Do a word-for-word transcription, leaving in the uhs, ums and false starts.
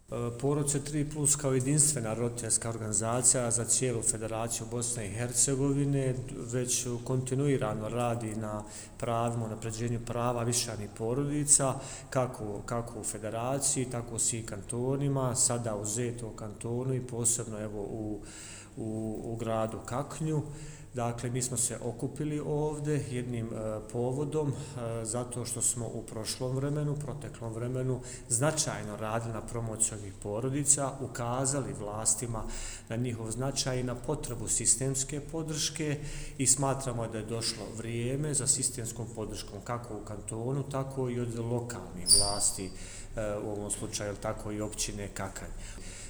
Porodice tri plus kao jedinstvena roditeljska organizacija za cijelu Federaciju Bosne i Hercegovine već kontinuirano radi na pravima, unapređenju prava višeranih porodica, kako, kako u Federaciji, tako u svim kantonima, sada u Zetom kantonu i posebno evo u, u, u gradu Kaknju. Dakle, mi smo se okupili ovdje jednim e, povodom, e, zato što smo u prošlom vremenu, proteklom vremenu, značajno radili na promociji ovih porodica, ukazali vlastima na njihov značaj i na potrebu sistemske podrške i smatramo da je došlo vrijeme za sistemskom podrškom kako u kantonu, tako i od lokalnih vlasti, e, u ovom slučaju tako i općine Kakanj.